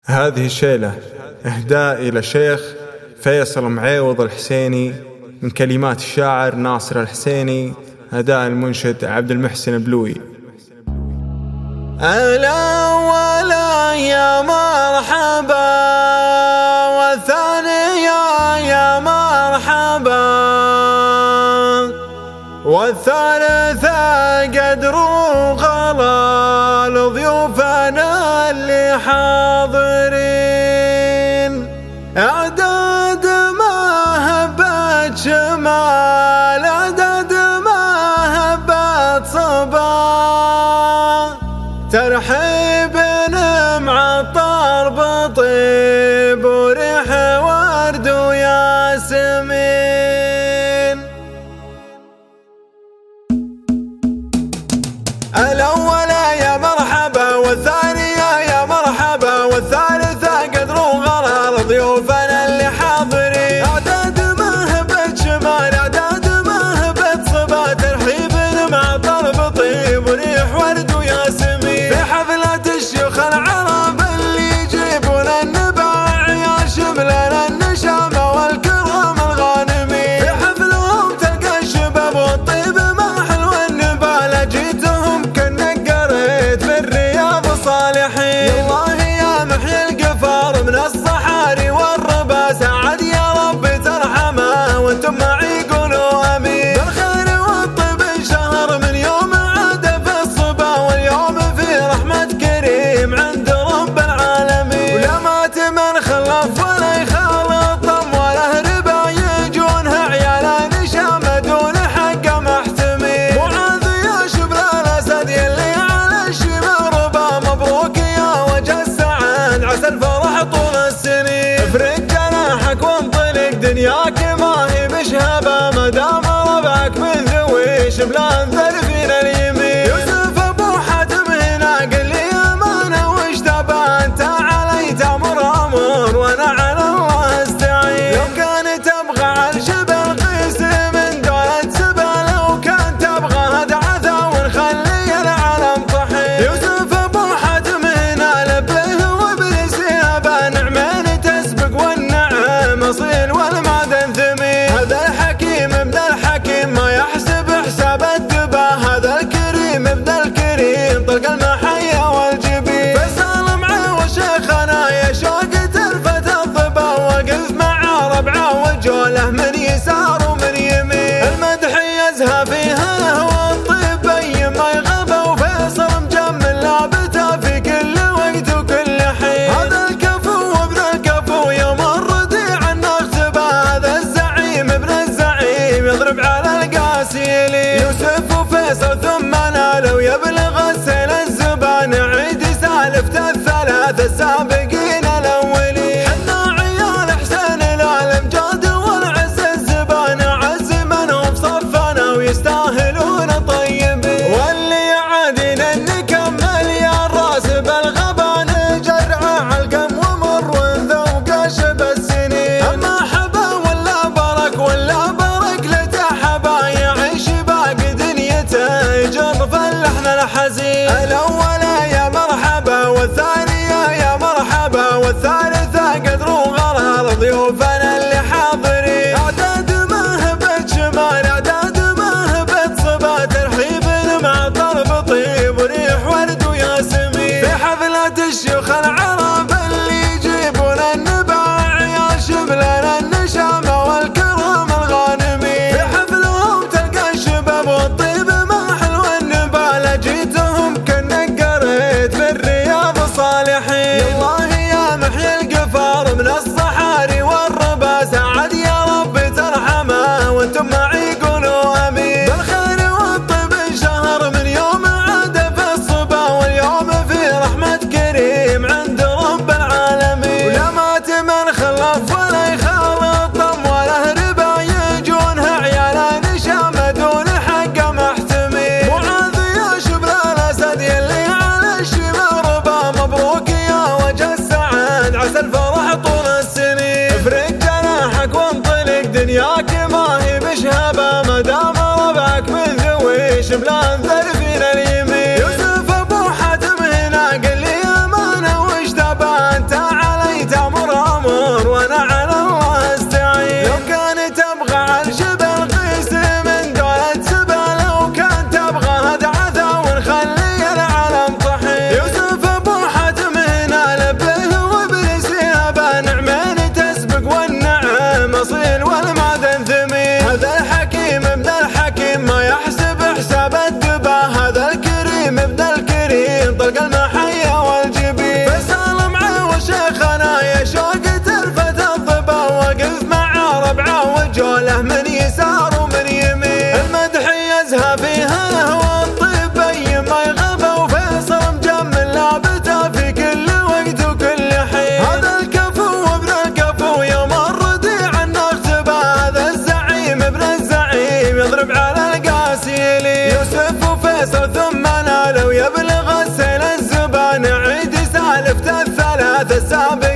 هذه الشيلة إهداء إلى شيخ فيصل معيوض الحسيني من كلمات الشاعر ناصر الحسيني، أداء المنشد عبد المحسن بلوي. الأول يا مرحبا والثاني يا مرحبا والثالث قدر وغلا لضيوفنا اللي حاضرين. اعداد ما هبت شمال، اعداد ما هبت صبا، ترحيب معطر بطيب وريح ورد وياسمين. الأول يا مرحبا والثاني يا مرحبا والثالث قدر وغلا لضيوفنا اللي حاضرين. اعداد ما هبت شمال، اعداد ما هبت صبا، ترحيب معطر بطيب وريح ورد وياسمين. في حفلة الشيوخ العرب اللي يجيبون النباع يشمل لنا النشامة والكرام الغانمين. في حفلهم تلقى الشباب والطيب ما حلو النبالة، جيتهم كأنك قريت في الرياض صالحين. الله يا محيي القفار من الصحاري والربا، سعد يا رب ترحمه وانتم معي قولوا امين. بالخير والطيب انشهر من يوم عاد في الصبا، واليوم في رحمة كريم عند رب العالمين. ولا مات من خلف ولا يخالط ولا ربا، يجونها عيال نشامة دون حق محتمين. معاذ يا شبل الاسد يلي على الشمال ربا، مبروك يا وجه السعد عسى الفرح طول السنين. افرق جناحك وانطلق دنياك ما هي مشهبة، ما دام ربعك من ذوي شبلان ذرفين اليمين. يوسف ابو حاتم هنا قل لي امانه وش تبى، انت علي تامر امر وانا على الله استعين. لو كان تبغى عرش بالقيس من دولة سبا، لو كان تبغى هدعثة ونخلي العالم طحين. يوسف ابو حاتم هنا لبه وابليس يابا، نعمين تسبق والنعم اصيل والمعدن ثمين. هذا الحكيم ابن الحكيم ما يحسب حساب الدبا، هذا الكريم ابن الكريم طلق المحيا والجبين. فيصل معيوض شيخنا يا شوق تلفت الظبا، وقف مع ربعه وجوله من يسار ومن يمين. المدح يزهى فيها الهوى الطيب اي ما يغبى، وفيصل مجمل لابته في كل وقت وكل حين. هذا الكفو وابن الكفو يوم الرديع النغتبه، هذا الزعيم ابن الزعيم يضرب على القاسيلين. يوسف وفيصل ثم نالوا يبلغ السيل الزبان، عيد سالفة الثلاثة السابقين الاولين. حنا عيال حسين الامجاد والعز الزبان، عز منهم صفنا ويستاهلون طيبين. واللي يعادينا نكمل يا الراس بالغبا، نجرع علقم ومر ونذوق شب السنين. اما حبا ولا برك ولا برك لتحبا، يعيش باقي دنيته يجر في اللحن الحزين. الاول يا مرحبا والثاني يا مرحبا والثالث قدر وغلا لضيوفنا اللي حاضرين. اعداد ما هبت شمال، اعداد ما هبت صبا، ترحيب معطر بطيب وريح ورد وياسمين. في حفلة الشيوخ العرب اللي يجيبون النباع يشمل لنا النشامة والكرام الغانمين. في حفلهم تلقى الشباب والطيب ما حلو النبالة، جيتهم كأنك قريت في الرياض صالحين. الله يا محيي القفار من الصحاري والربا، سعد يا رب ترحمه وانتم معي قولوا امين. بالخير والطيب انشهر من يوم عاد في الصبا، واليوم في رحمة كريم عند ألفت الثلاث السابع